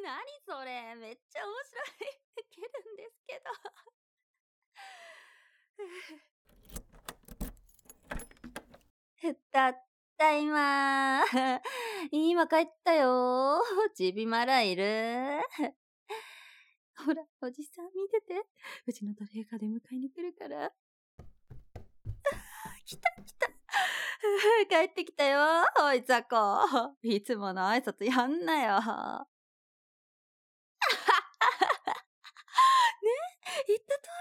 何それ、めっちゃ面白い。けるんですけど。たった今。今帰ったよ。ちびまらいる。ほら、おじさん見てて。うちのトレーカーで迎えに来るから。来た。帰ってきたよ、おいざこ。いつもの挨拶やんなよ。ね、言った通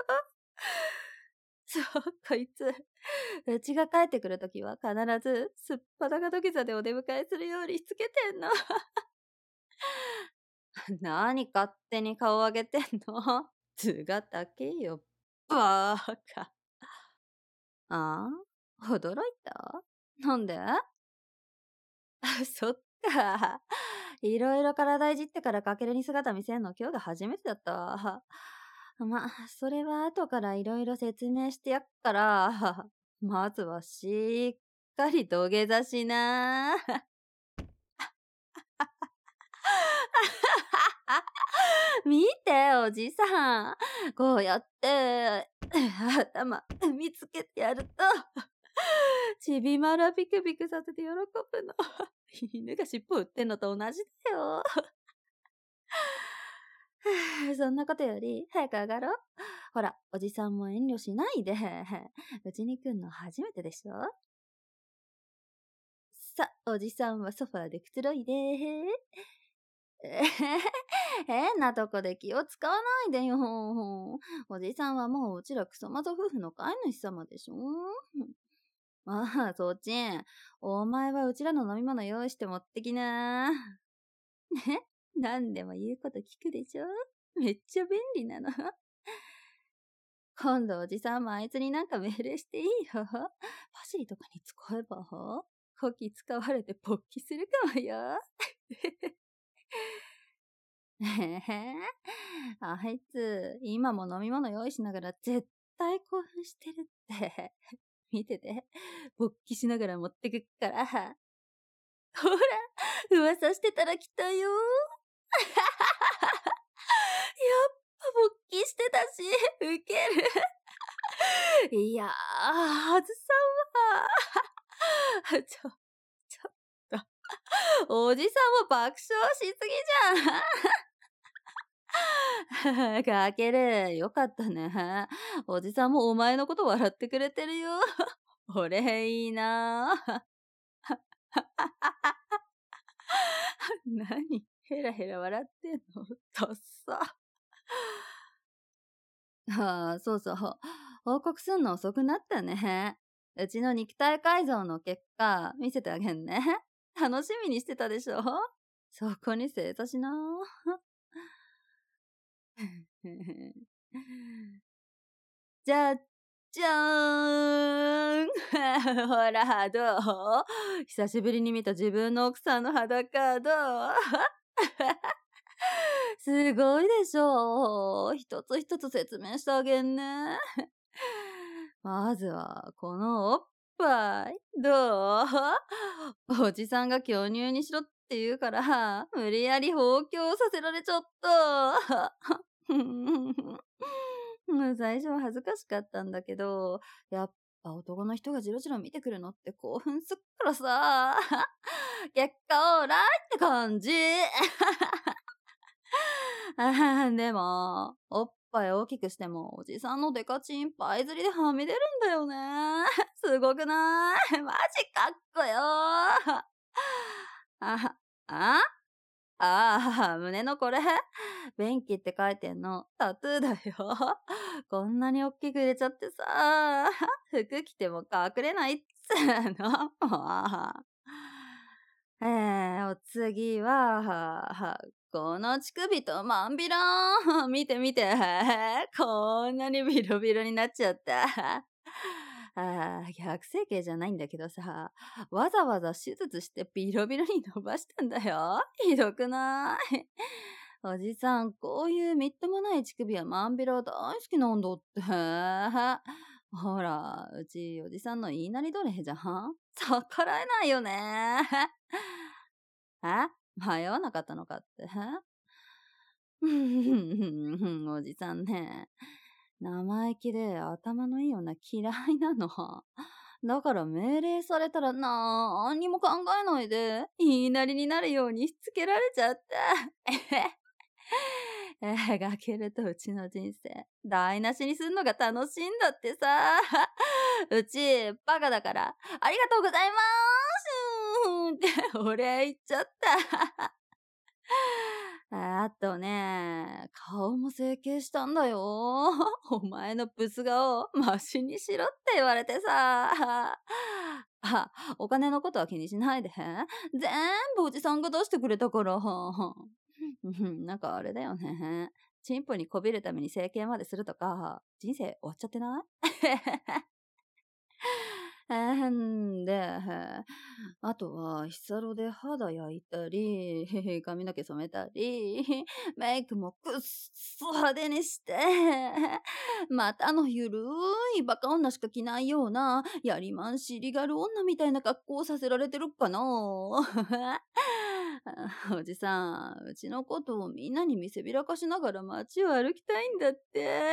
りっしょ。そう、こいつ。うちが帰ってくるときは必ず、すっぱだか土下座でお出迎えするようにしつけてんの。何勝手に顔上げてんの？図が高えよ、バーカ。ああ？驚いた？なんで？そっか。いろいろ体いじってからかけるに姿見せんの今日が初めてだったわ。ま、それは後からいろいろ説明してやっから、まずはしっかり土下座しな。見て、おじさん。こうやって、頭見つけてやると、ちびまらピクピクさせて喜ぶの。犬が尻尾売ってんのと同じだよ。そんなことより、早く上がろう。ほら、おじさんも遠慮しないで。うちに来んの初めてでしょ？さ、おじさんはソファーでくつろいで。変なとこで気を使わないでよ。おじさんはもううちらクソマゾ夫婦の飼い主様でしょ？まあ、そっち。お前はうちらの飲み物用意して持ってきな。ね、何でも言うこと聞くでしょ？めっちゃ便利なの。今度おじさんもあいつになんか命令していいよ。パシリとかに使えば、こき使われて勃起するかもよ。へへ、あいつ、今も飲み物用意しながら絶対興奮してるって。見てて、勃起しながら持ってくっから。ほら、噂してたら来たよ。やっぱ勃起してたし、ウケる。いやー、外さんわ。ちょっと。おじさんも爆笑しすぎじゃん。かける、よかったね。おじさんもお前のこと笑ってくれてるよ。俺いいな。何ヘラヘラ笑ってんの？とっさ。そうそう。報告すんの遅くなったね。うちの肉体改造の結果、見せてあげんね。楽しみにしてたでしょ？そこに正座しな。じゃじゃーん。ほら、どう？久しぶりに見た自分の奥さんの裸、どう？すごいでしょ？一つ一つ説明してあげんね。まずは、このおっぱい、どう？おじさんが巨乳にしろって言うから、無理やり放狂させられちゃった。最初は恥ずかしかったんだけど、やっぱ男の人がジロジロ見てくるのって興奮すっからさ。結果オーライって感じ。でも、おっぱい大きくしても、おじさんのデカチンパイ釣りではみ出るんだよね。すごくないマジかっこよあ、あ胸のこれ便器って書いてんの。タトゥーだよ。こんなにおっきく入れちゃってさ、服着ても隠れないっつーの。もうお次は、この乳首とまんびらーん。見て見て。こんなにビロビロになっちゃった。逆整形じゃないんだけどさ、わざわざ手術してビロビロに伸ばしたんだよ。ひどくない？おじさん、こういうみっともない乳首はまんびら大好きなんだって。ほら、うちおじさんの言いなりどれじゃん？逆らえないよね。 迷わなかったのかって。おじさんね、生意気で頭のいい女嫌いなの。だから命令されたらなんにも考えないで、言いなりになるようにしつけられちゃった。描けるとうちの人生、台無しにすんのが楽しいんだってさ。うち、バカだから、ありがとうございますってお礼言っちゃった。あとね、顔も整形したんだよ。お前のブス顔、マシにしろって言われてさ。あ、お金のことは気にしないで。全部おじさんが出してくれたから。なんかあれだよね。チンポにこびるために整形までするとか、人生終わっちゃってない？で、あとは、日サロで肌焼いたり、髪の毛染めたり、メイクもくっそ派手にして、またゆるいバカ女しか着ないような、やりまんしリガル女みたいな格好をさせられてるかな。おじさん、うちのことをみんなに見せびらかしながら街を歩きたいんだって。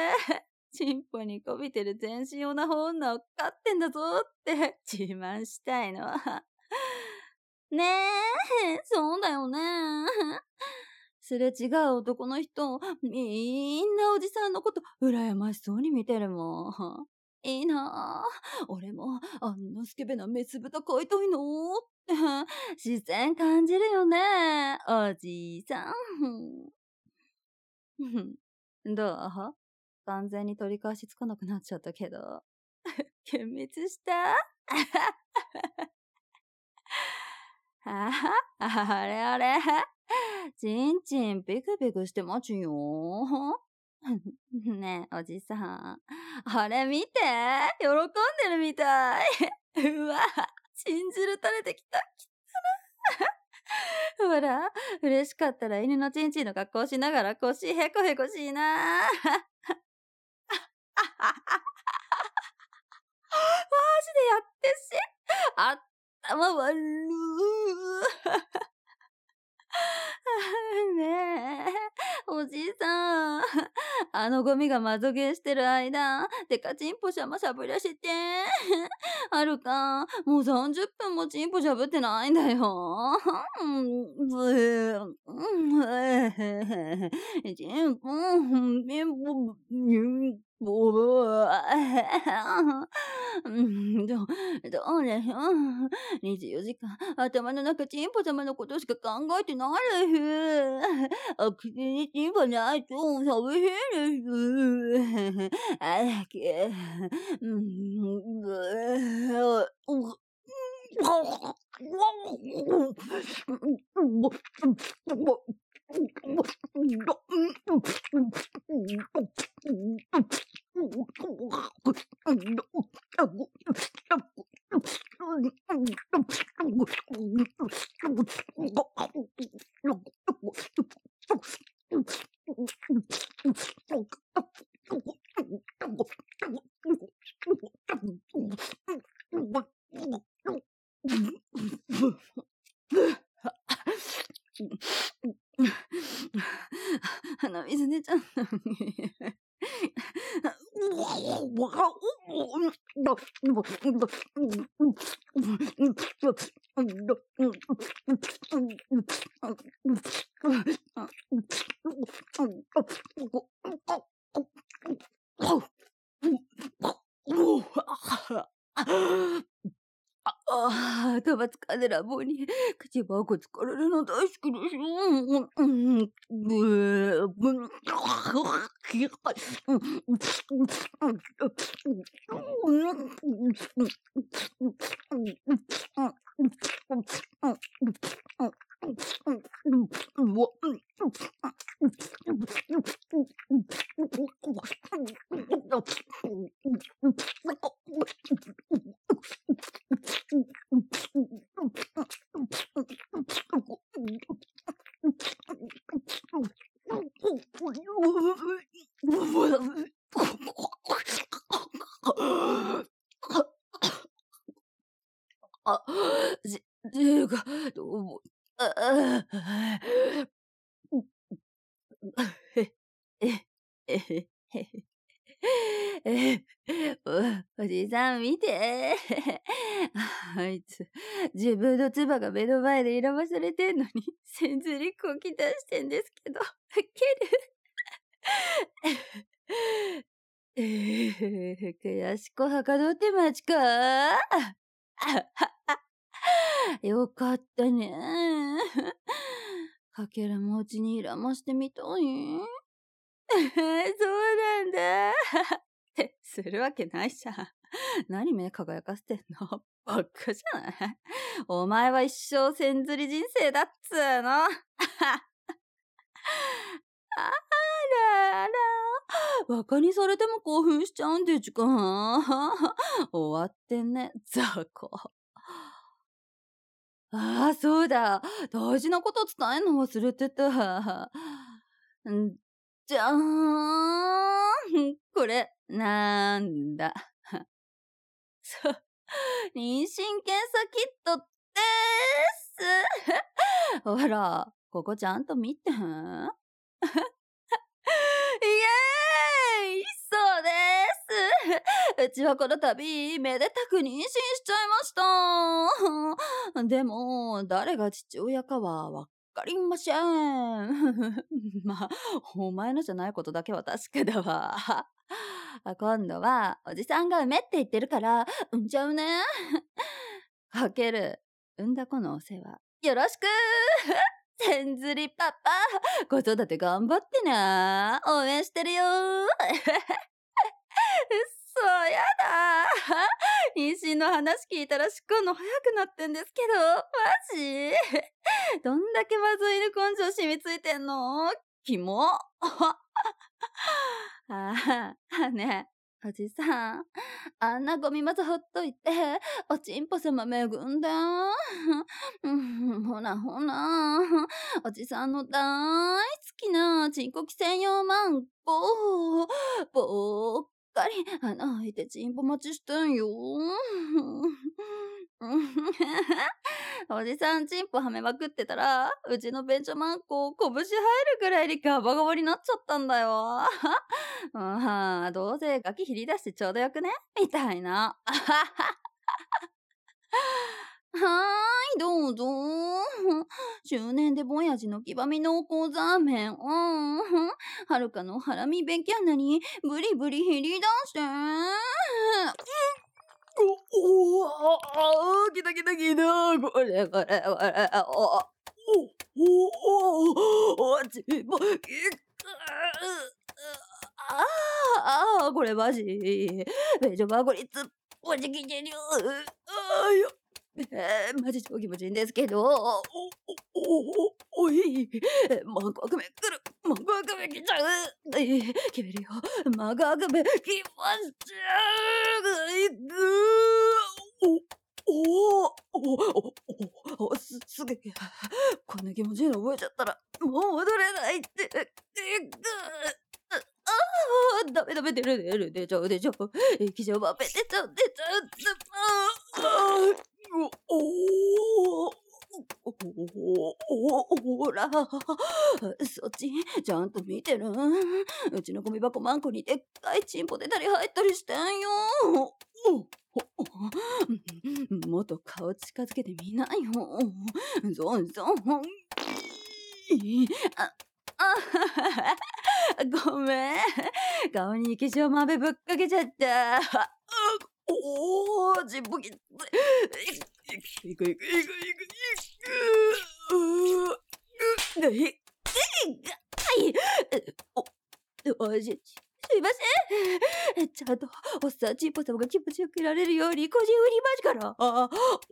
チンポにこびてる全身オナホ女を飼ってんだぞって自慢したいの。ねえ、そうだよね。すれ違う男の人、みんなおじさんのこと羨ましそうに見てるもん。いいなぁ。俺もあんなスケベなメス豚飼いたいのって自然感じるよね、おじいさん。どう？完全に取り返しつかなくなっちゃったけど。幻滅した？あれあれ、ちんちんピクピクしてますよ。ねえ、おじさん。あれ見て、喜んでるみたい。うわ、チン汁垂れてきた。ほら、嬉しかったら犬のチンチンの格好しながら腰へこへこしいな。マジでやってし。頭悪ー。ねえ、おじいさん。ゴミがマゾゲーしてる間、デカチンポしゃましゃぶりゃして。あるか、もう30分もチンポしゃぶってないんだよ。チンポ、チンポ、チンポ、どうでしょう。24時間、頭の中チンポ様のことしか考えてないです。口にチンポないと寂しいです。あけ、鼻水出ちゃった。頭疲れラボに口ばこ疲れるの大好きです。あ、じ、ていうか、どうも、 あえ、え、え、え、おじさん見て。あいつ、自分の唾が目の前で選ばされてんのに、せんずりこき出してんですけど、ウケる。悔しくはかどって待ちか。よかったね。かけらもちにらましてみたい。そうなんだ。ってするわけないじゃん。何目輝かせてんの？バカじゃない？お前は一生せんずり人生だっつーの。あらあら。バカにされても興奮しちゃうんでちゅか。終わってんね、雑魚。ああ、そうだ。大事なこと伝えんの忘れてた。んじゃーん。これ、なんだ。そう、妊娠検査キットでーす。ほら、ここちゃんと見て。イエーイ、そうです。うちはこの度、めでたく妊娠しちゃいました。でも、誰が父親かはわかりません。まあ、お前のじゃないことだけは確かだわ。今度は、おじさんが産めって言ってるから、産んじゃうね。かける、産んだ子のお世話、よろしく。せんずりパパ、子育て頑張ってな。応援してるよ。そうやだ。妊娠の話聞いたらしっこんの早くなってんですけど、マジ？どんだけまずい犬根性染みついてんの？キモ。ねえ、おじさん。あんなゴミまずほっといて、おちんぽ様恵んで。ほなほな。おじさんの大好きなチンコキ専用マンコ。ぽっかり穴開いてチンポ待ちしてんよ。おじさんチンポはめまくってたら、うちの便所マンコ拳入るぐらいにガバガバになっちゃったんだよ。どうせガキ切り出してちょうどよくねみたいな。はーい、どうぞ。周年でぼやじの黄ばみ濃厚ザーメン。はるかのハラミ勉強なにブリブリ切り出して。来た来た来た。これこれこれ。ちぼき。これマジ。ベジョバゴリツ、おじきじりゅマジ超気持ちいいんですけど。おい、マンコアクメ来る。マンコアクメ来ちゃう。決めるよ。マンコアクメ来ましちゃう。すげえ。こんな気持ちいいの覚えちゃったら、もう戻れないって。ダメダメ、出る出る、出ちゃう出ちゃう。液状バペ出ちゃう出ちゃう。ほら、そっち、ちゃんと見てる。うちのゴミ箱マンコにでっかいチンポ出たり入ったりしてんよ。もっと顔近づけてみなよ。ゾンゾン。ごめん。顔に液状豆ぶっかけちゃった。ジンポキつい。いくいくいくいくいく。はい。すいません。ちゃんとおっさんチンポ様が気持ちよくいられるように個人売りますから。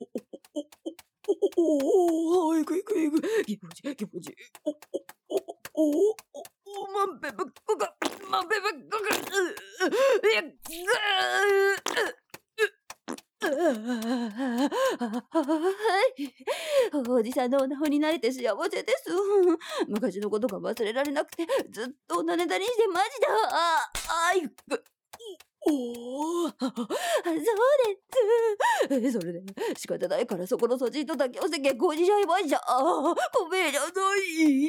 いくいくいく。気持ちいい気持ちいい。まんべぶっこが、まんべぶっこが、はい。おじさんのおなほになれて幸せです。昔のことが忘れられなくて、ずっとおなねだりしてマジだ。あいく。 おお、そうです。それで、仕方ないからそこのじとだけおせ結婚しちゃいました。ごめんなさい。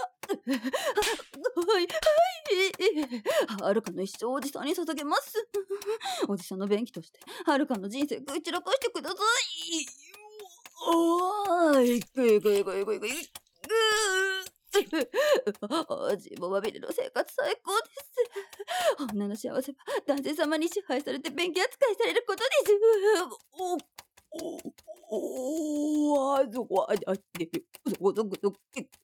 はい、はるかの一生おじさんに捧げます。おじさんの便器として、はるかの人生食い散らかしてください。おーい、ぐいぐいぐいぐいぐい。ぐー自分まみれの生活最高です。女の幸せは男性様に支配されて便器扱いされることです。あそこは、そこそこそこ。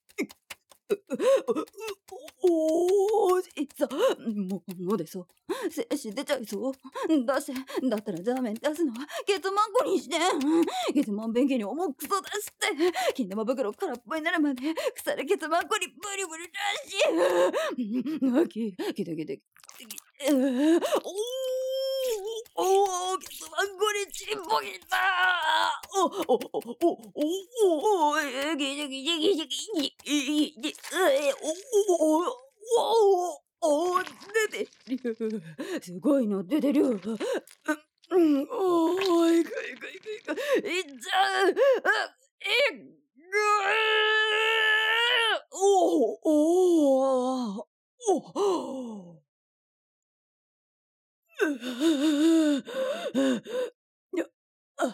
おじさん、もうでそう。精子出ちゃいそう。だったらザーメン出すのはケツマンコにして。ケツマン便器に重くそ出して、金玉袋空っぽになるまで腐るケツマンコにブリブリ出し。きてきて。ケツマンコにちんぽきた。ギシギシギシギシギシ出てる。すごいの出てる。いく。いっちゃう。お。やあ、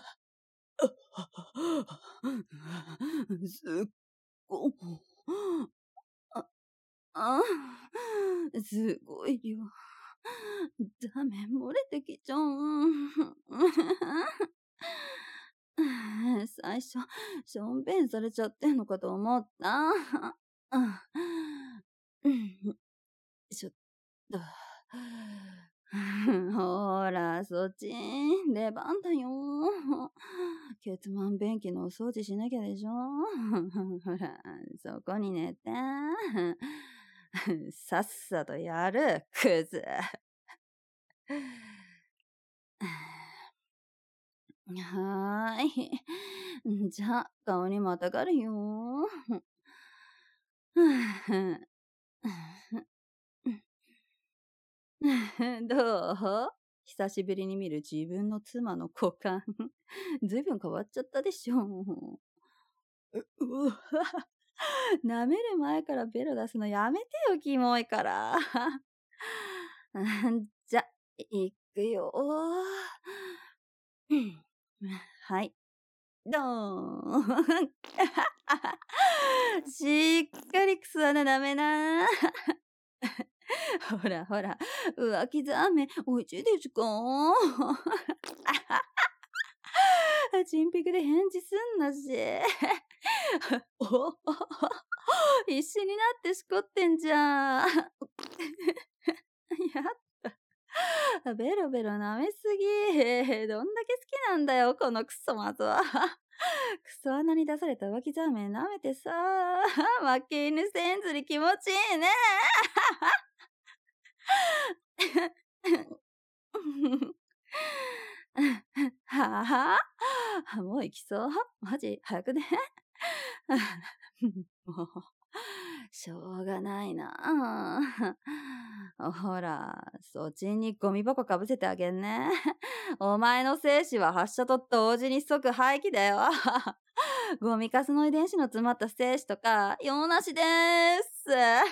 すっごあ、あ、すごい量。ダメ、漏れてきちゃう。最初、しょんべんされちゃってんのかと思った。ちょっと。ほら、そっち、出番だよ。ケツマン便器のお掃除しなきゃでしょ。ほら、そこに寝て。さっさとやる、クズ。はーい。じゃあ、顔にまたがるよ。どう？久しぶりに見る自分の妻の股間。ずいぶん変わっちゃったでしょ。うわ、舐める前からベロ出すのやめてよ、キモいから。じゃ、いくよ。はい。どーん。しっかりくす穴ダメな。ほらほら、浮気ザーメンおいしいですか？チンピクで返事すんなし。お必死になってしこってんじゃん。やった。ベロベロ舐めすぎ。どんだけ好きなんだよ、このクソマズは。クソ穴に出された浮気ザーメン舐めてさ。負け犬せんずり気持ちいいね。はあ、もう行きそう？マジ早くね。もう、しょうがないな。ほら、そっちにゴミ箱かぶせてあげんね。お前の精子は発射と同時に即廃棄だよ。ゴミカスの遺伝子の詰まった精子とか、用なしでーす。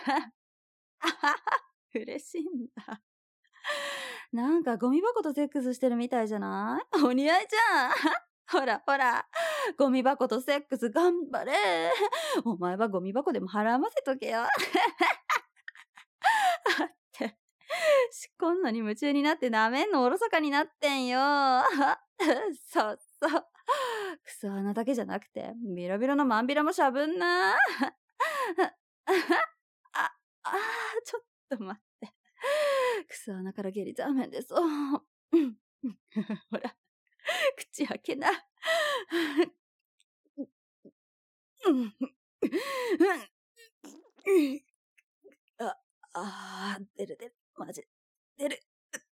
嬉しいんだ。なんかゴミ箱とセックスしてるみたいじゃない？お似合いじゃん。ほらほら、ゴミ箱とセックス頑張れ。お前はゴミ箱でも払わせとけよ。って、しこんのに夢中になって舐めんのおろそかになってんよ。そうそう。クソ穴だけじゃなくて、ビロビロのマンビラもしゃぶんな。ちょっと待って。クソ穴から下痢ザーメンです。ほら、口開けな。出る。マジ、出る。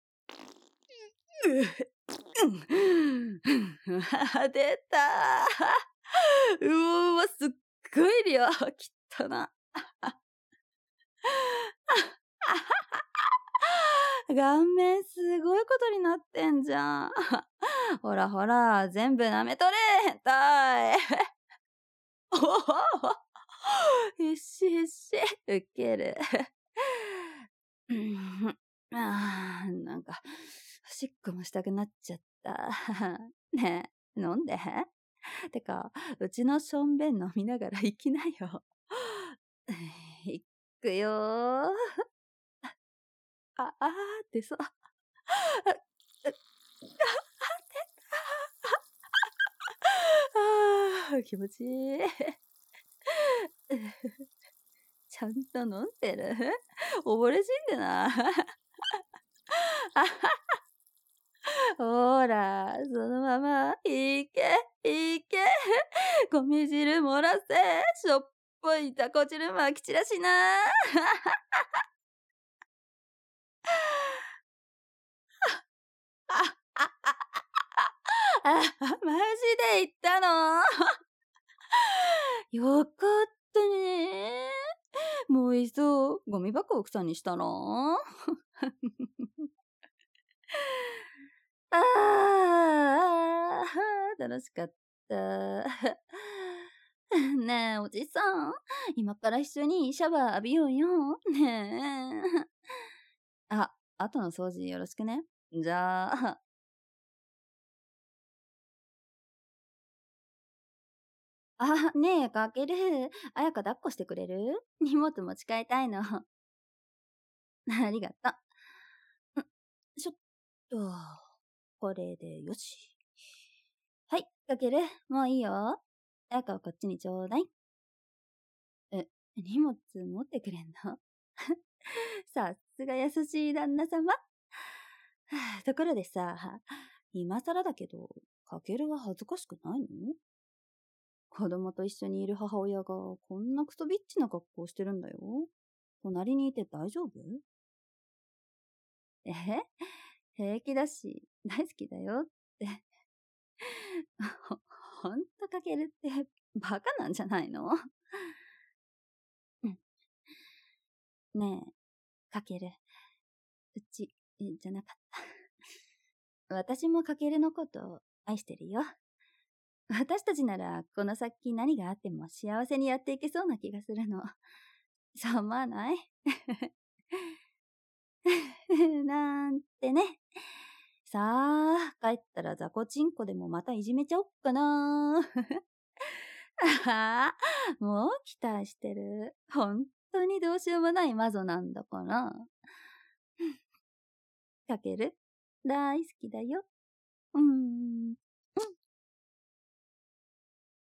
出た。うわ、すっごい量。きったな。 顔面すごいことになってんじゃん。ほらほら、全部舐めとれ、変態。おお、必死必死。ウケる。うん、なんか、おしっこもしたくなっちゃった。ねえ、飲んで。てか、うちのしょんべん飲みながら行きなよ。いくよー。ってさ。気持ちいい。ちゃんと飲んでる？溺れ死んでない？ほら、そのまま、いけ、いけ。ゴミ汁漏らせ。しょっぽいタコ汁まき散らしな。マジで言ったの？よかったね。もういっそ、ゴミ箱奥さんにしたの？あ楽しかった。ねえ、おじさん。今から一緒にシャワー浴びようよ。ねえ。後の掃除よろしくね。じゃあ、ねえ、かける。あやか抱っこしてくれる？荷物持ち替えたいの。ありがとう。ちょっと、これでよし。はい、かける。もういいよ。あやかをこっちにちょうだい。え、荷物持ってくれんの？さすが優しい旦那様。ところでさ、今更だけど、かけるは恥ずかしくないの？子供と一緒にいる母親がこんなクソビッチな格好してるんだよ。隣にいて大丈夫？え平気だし、大好きだよって。ほほんとかけるってバカなんじゃないの？うん。ねえ、かける。うち、じゃなかった。私もかけるのこと愛してるよ。私たちならこの先何があっても幸せにやっていけそうな気がするの。そう思わない？なんてね。さあ、帰ったら雑魚チンコでもまたいじめちゃおっかな。もう期待してる。本当にどうしようもないマゾなんだから。かける大好きだよ。うーん。